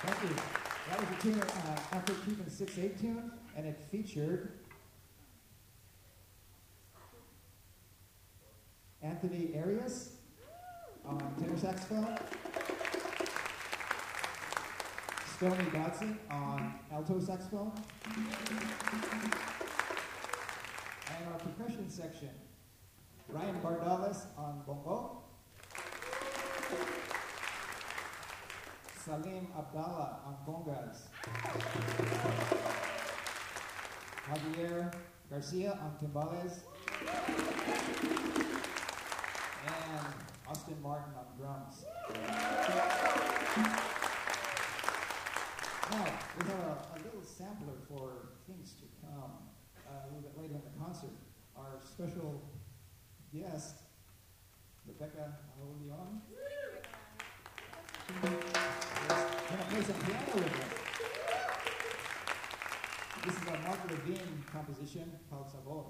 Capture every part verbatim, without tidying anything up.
Thank you. That was a tune, uh, Afro Cuban six eight tune, and it featured Anthony Arias on tenor saxophone, Stoney Dodson on alto saxophone, and our percussion section, Ryan Bardales on bongo, Salim Abdallah on congas, Javier Garcia on timbales, and Austin Martin on drums. Now, we have a, a little sampler for things to come uh, a little bit later in the concert. Our special guest, Rebecca Leon, is going to play some piano with us. This is a Mark Levine composition called Sabor.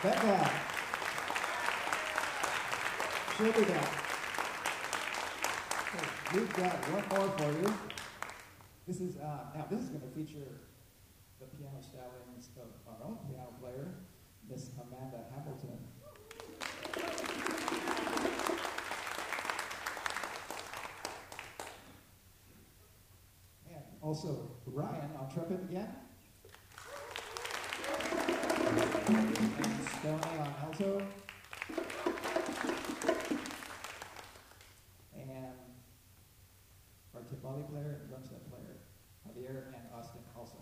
Becca, she'll be back. Okay, we've got one more for you. This is uh, now this is going to feature the piano stylings of our own piano player, Miss Amanda Hamilton. And also Ryan on trumpet again. And Stoney on alto. And our timbali player and drum set player, Javier and Austin also.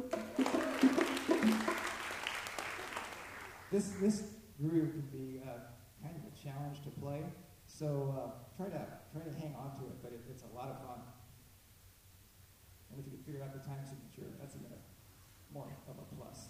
This this groove can be uh, kind of a challenge to play, so uh, try to try to hang on to it. But it, it's a lot of fun. And if you can figure out the time signature, that's even a, more of a plus.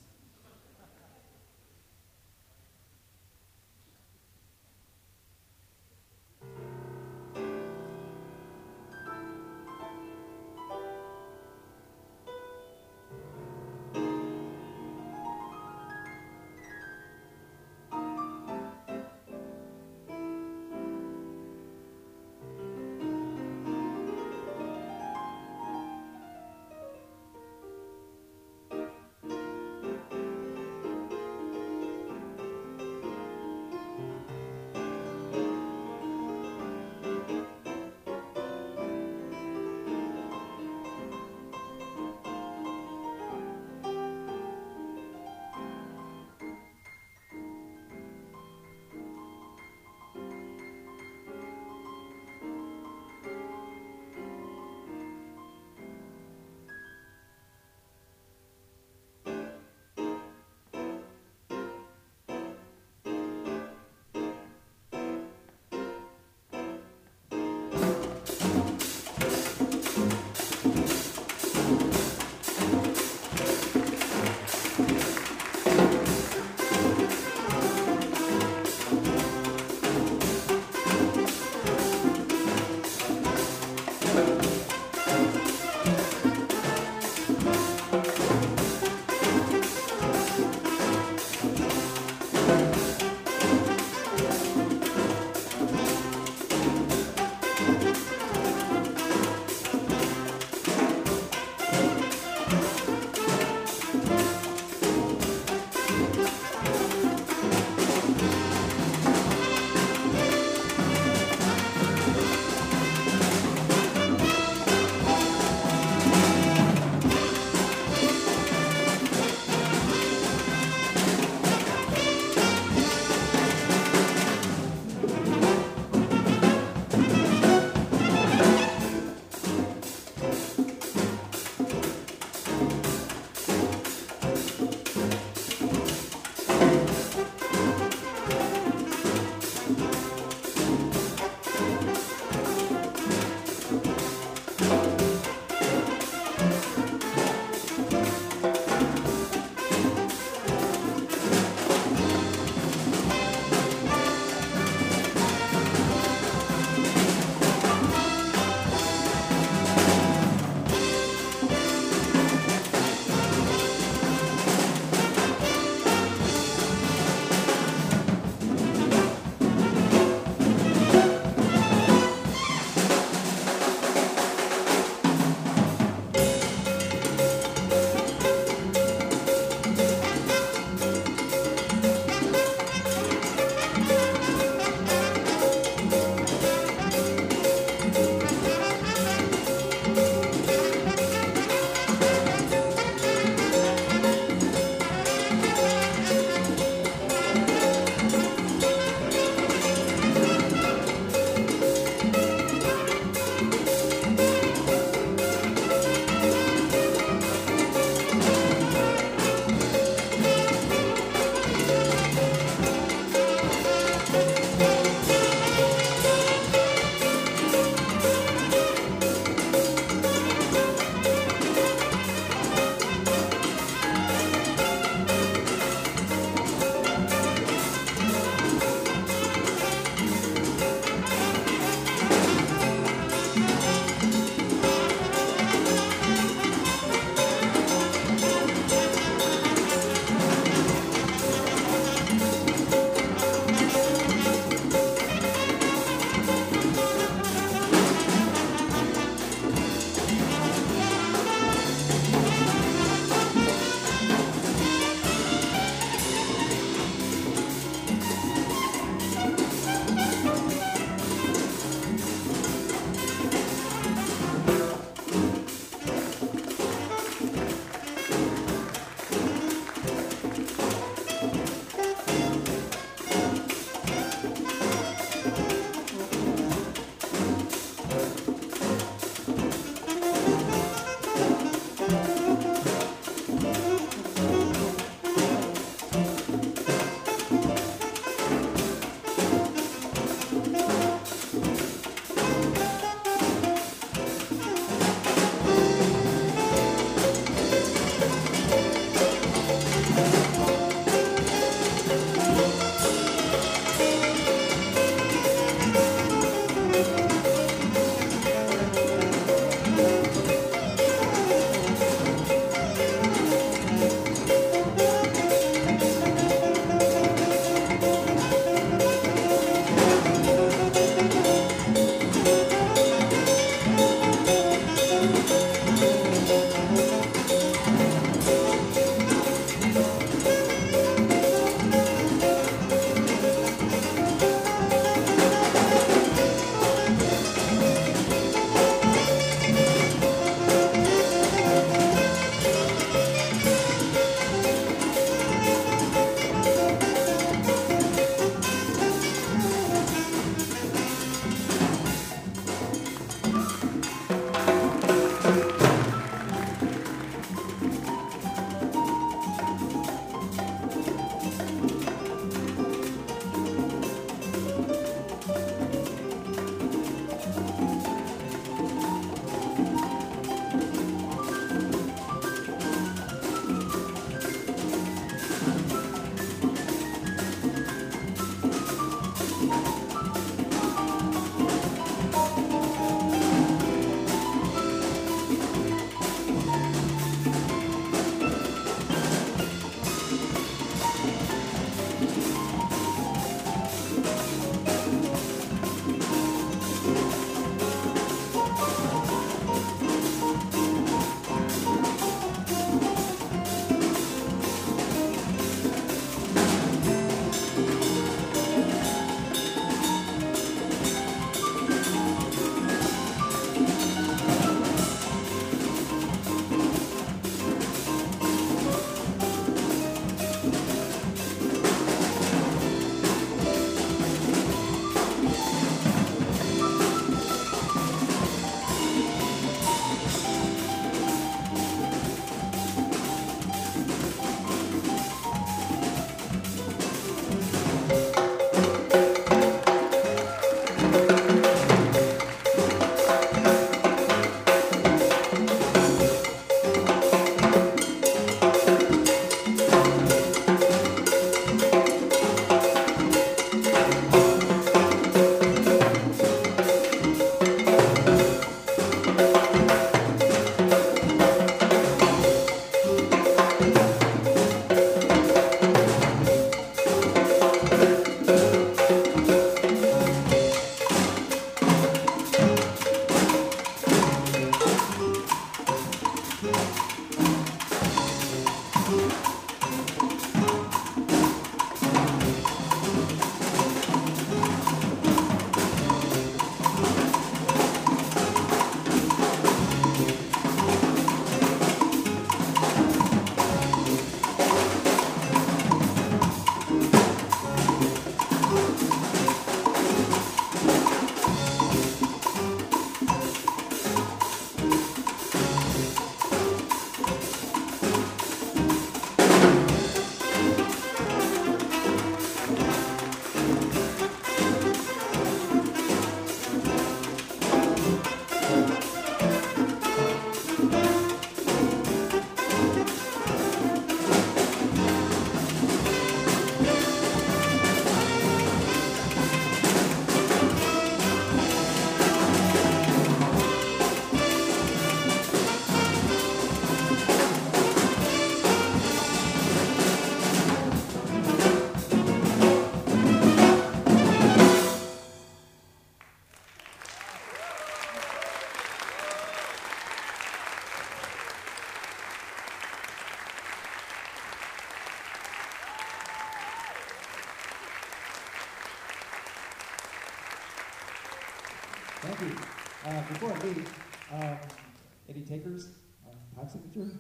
Thank you. Uh, before I leave, uh, any takers on pipe signature?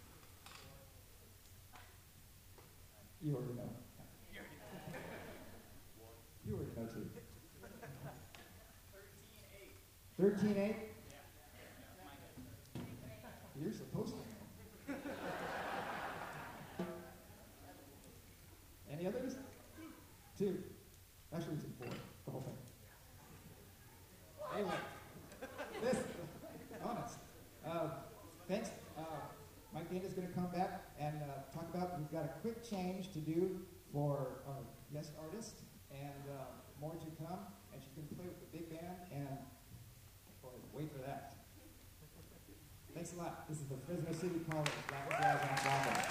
You already know. You already know too. Thirteen eight. You're supposed to know. Any others? Two. Actually, it's four. The whole thing. Anyway, this, honest. Uh, thanks. Uh, Mike Dana is going to come back and uh, talk about, we've got a quick change to do for our guest artist, and uh, more to come. And she's going to play with the big band, and boy, wait for that. Thanks a lot. This is the Fresno City College Latin Jazz Ensemble.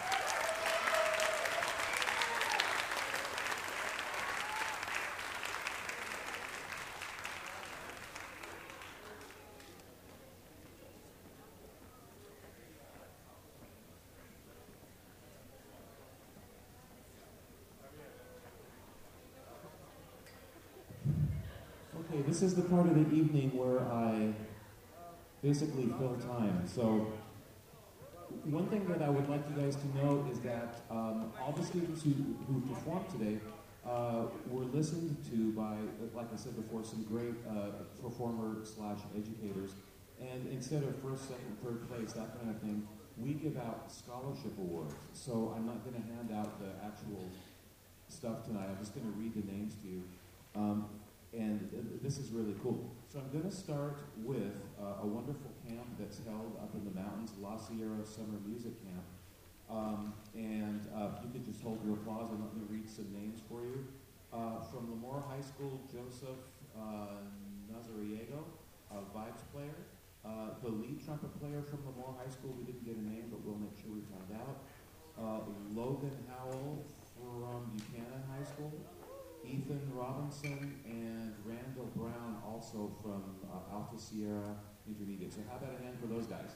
Okay, this is the part of the evening where I basically fill time. So one thing that I would like you guys to know is that um, all the students who, who performed today uh, were listened to by, like I said before, some great uh, performer slash educators. And instead of first, second, third place, that kind of thing, we give out scholarship awards. So I'm not going to hand out the actual stuff tonight. I'm just going to read the names to you. Um, And uh, this is really cool. So I'm going to start with uh, a wonderful camp that's held up in the mountains, La Sierra Summer Music Camp. Um, and uh, you could just hold your applause and let me read some names for you. Uh, from Lemoore High School, Joseph uh, Nazariego, a vibes player. Uh, the lead trumpet player from Lemoore High School, we didn't get a name, but we'll make sure we find out. Uh, Logan Howell from Buchanan High School. Ethan Robinson and Randall Brown, also from uh, Alta Sierra Intermediate. So how about a hand for those guys?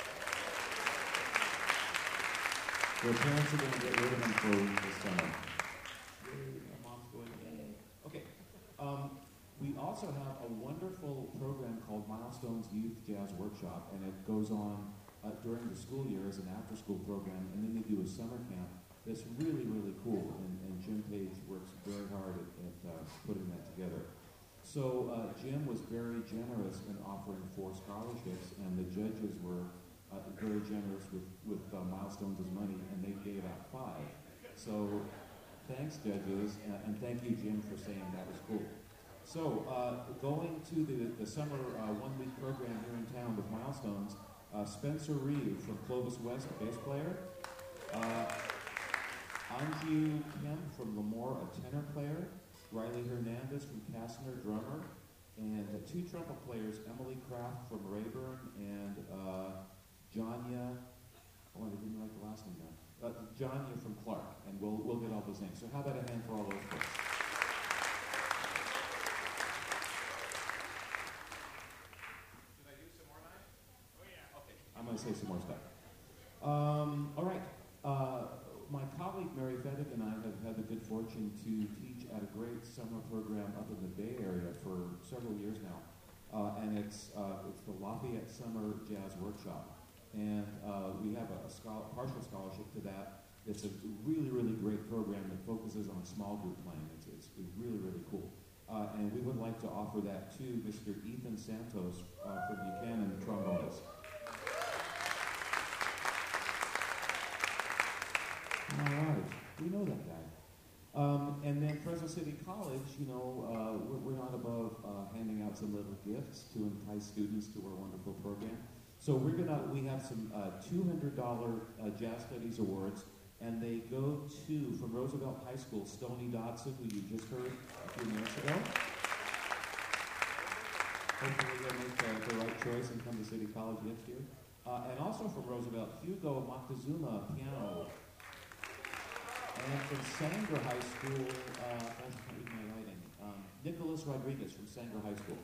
Their parents are going to get rid of them for this summer. Yay, my mom's going, yay. Okay. Um, we also have a wonderful program called Milestones Youth Jazz Workshop, and it goes on uh, during the school year as an after-school program, and then they do a summer camp. That's really, really cool, and, and Jim Page works very hard at, at uh, putting that together. So uh, Jim was very generous in offering four scholarships, and the judges were uh, very generous with, with uh, Milestones' money, and they gave out five. So thanks, judges, and, and thank you, Jim, for saying that was cool. So uh, going to the, the summer uh, one-week program here in town with Milestones, uh, Spencer Reeve from Clovis West, bass player. Uh, Anju Kim from Lemoore, a tenor player. Riley Hernandez from Kastner, drummer. And uh, two trumpet players, Emily Kraft from Rayburn and uh, Janya, oh, I didn't write the last name down. Uh, Janya from Clark, and we'll, we'll get all those names. So how about a hand for all those folks? Did I use some more knives? Oh yeah. Okay, I'm going to say some more stuff. Um, all right. Uh, My colleague Mary Fettig and I have had the good fortune to teach at a great summer program up in the Bay Area for several years now, uh, and it's uh, it's the Lafayette Summer Jazz Workshop, and uh, we have a, a schol- partial scholarship to that. It's a really, really great program that focuses on small group playing. It's, it's, it's really, really cool, uh, and we would like to offer that to Mister Ethan Santos uh, from Buchanan, trombonist. All right, we know that guy. Um, and then Fresno City College, you know, uh, we're, we're not above uh, handing out some little gifts to entice students to our wonderful program. So we're gonna, we have some uh, two hundred dollars uh, Jazz Studies Awards, and they go to, from Roosevelt High School, Stoney Dodson, who you just heard a few minutes ago. Hopefully they'll make uh, the right choice and come to City College next year. Uh, and also from Roosevelt, Hugo Moctezuma, piano. And from Sanger High School, uh, I can't read my writing, um, Nicholas Rodriguez from Sanger High School.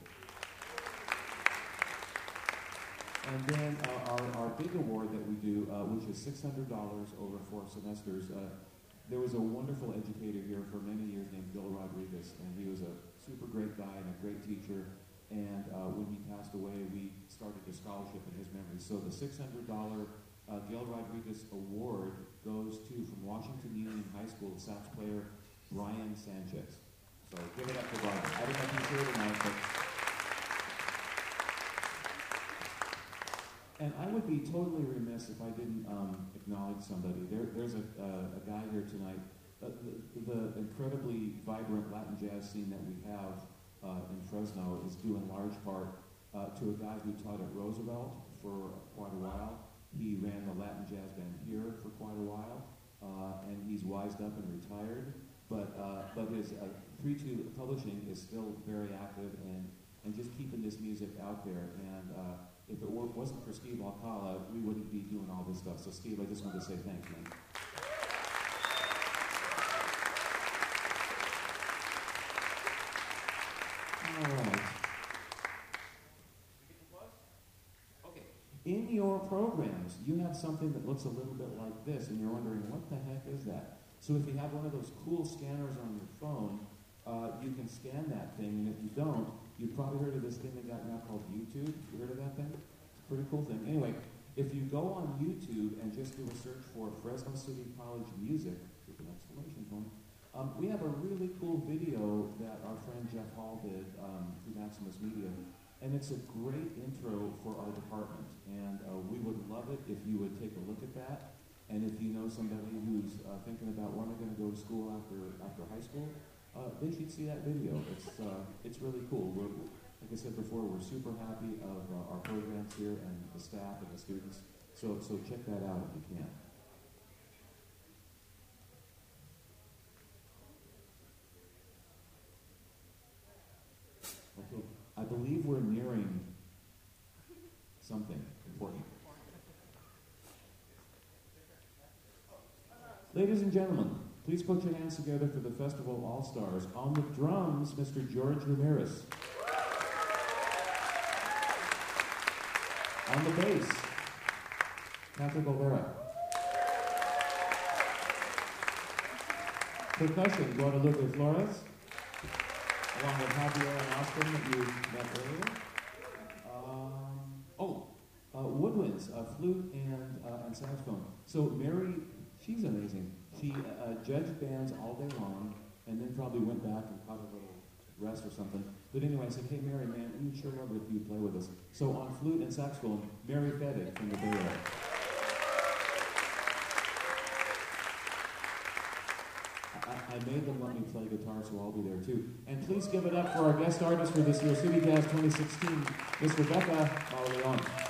And then uh, our, our big award that we do, uh, which is six hundred dollars over four semesters, uh, there was a wonderful educator here for many years named Bill Rodriguez, and he was a super great guy and a great teacher. And uh, when he passed away, we started a scholarship in his memory. So the six hundred dollars uh, Gil Rodriguez Award goes to, from Washington Union High School, sax player Brian Sanchez. So give it up for Brian. I don't know if he's here tonight, but... And I would be totally remiss if I didn't um, acknowledge somebody. There, there's a, uh, a guy here tonight. Uh, the, the incredibly vibrant Latin jazz scene that we have uh, in Fresno is due in large part uh, to a guy who taught at Roosevelt for quite a while. He ran the Latin jazz band here for quite a while. uh, and he's wised up and retired. But uh, but his uh, three two Publishing is still very active and, and just keeping this music out there. And uh, if it were, wasn't for Steve Alcala, we wouldn't be doing all this stuff. So Steve, I just wanted to say thanks, man. All right. Okay. In your programs, you have something that looks a little bit like this, and you're wondering, what the heck is that? So if you have one of those cool scanners on your phone, uh, you can scan that thing, and if you don't, you've probably heard of this thing they got now called YouTube. You heard of that thing? It's a pretty cool thing. Anyway, if you go on YouTube and just do a search for Fresno City College Music, with an exclamation point, um, we have a really cool video that our friend Jeff Hall did um, through Maximus Media, and it's a great intro for our department, and uh, we would love it if you would take a look at that. And if you know somebody who's uh, thinking about when they're going to go to school after after high school, uh, they should see that video. It's uh, it's really cool. We're, like I said before, we're super happy of uh, our programs here and the staff and the students. So so check that out if you can. Okay, I believe we're nearing something important. Ladies and gentlemen, please put your hands together for the Festival All-Stars. On the drums, Mister George Ramirez. On the bass, Patrick Olvera. Percussion, Guadalupe Flores, along with Javier and Austin that you met earlier. Um, oh, uh, woodwinds, uh, flute and, uh, and saxophone. So Mary... She's amazing. She uh, judged bands all day long, and then probably went back and caught a little rest or something. But anyway, I said, hey, Mary, man, we'd sure love it if you'd play with us. So on flute and saxophone, Mary Fettig from the Bay Area. I, I made them let me play guitar, so I'll be there too. And please give it up for our guest artist for this year's CityCast twenty sixteen, Miss Rebecca Bauleon.